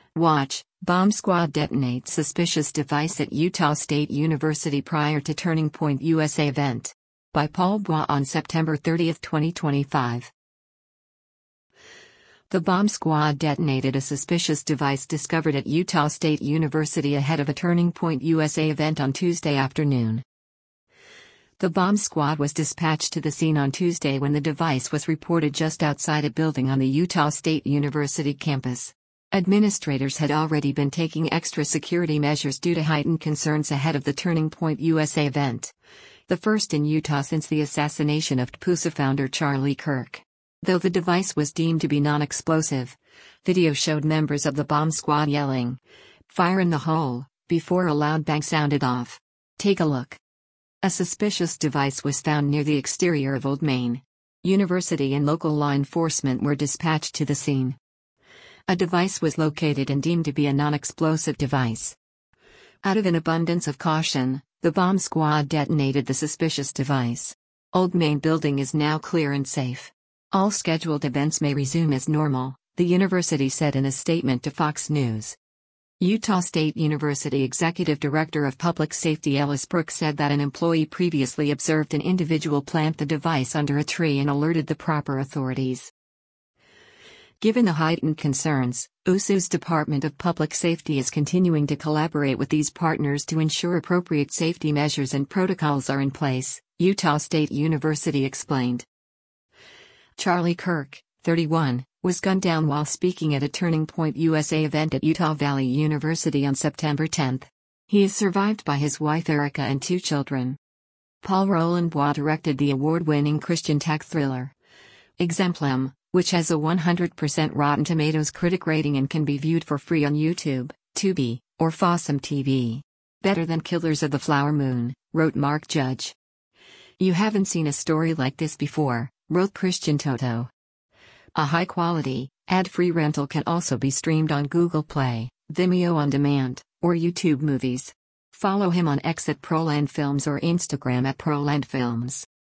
Watch, Bomb Squad detonates suspicious device at Utah State University prior to Turning Point USA event. By Paul Bois on September 30, 2025. The Bomb Squad detonated a suspicious device discovered at Utah State University ahead of a Turning Point USA event on Tuesday afternoon. The bomb squad was dispatched to the scene on Tuesday when the device was reported just outside a building on the Utah State University campus. Administrators had already been taking extra security measures due to heightened concerns ahead of the Turning Point USA event, the first in Utah since the assassination of TPUSA founder Charlie Kirk. Though the device was deemed to be non-explosive, video showed members of the bomb squad yelling, "Fire in the hole," before a loud bang sounded off. Take a look. A suspicious device was found near the exterior of Old Main University and local law enforcement were dispatched to the scene. A device was located and deemed to be a non-explosive device. Out of an abundance of caution, the bomb squad detonated the suspicious device. Old Main building is now clear and safe. All scheduled events may resume as normal, the university said in a statement to Fox News. Utah State University Executive Director of Public Safety Ellis Brooks said that an employee previously observed an individual plant the device under a tree and alerted the proper authorities. Given the heightened concerns, USU's Department of Public Safety is continuing to collaborate with these partners to ensure appropriate safety measures and protocols are in place, Utah State University explained. Charlie Kirk, 31, was gunned down while speaking at a Turning Point USA event at Utah Valley University on September 10. He is survived by his wife Erica and 2 children. Paul Roland Bois directed the award-winning Christian tech thriller Exemplum, which has a 100% Rotten Tomatoes critic rating and can be viewed for free on YouTube, Tubi, or Fossum TV. Better than Killers of the Flower Moon, wrote Mark Judge. You haven't seen a story like this before, wrote Christian Toto. A high-quality, ad-free rental can also be streamed on Google Play, Vimeo On Demand, or YouTube Movies. Follow him on X at Proland Films or Instagram at Proland Films.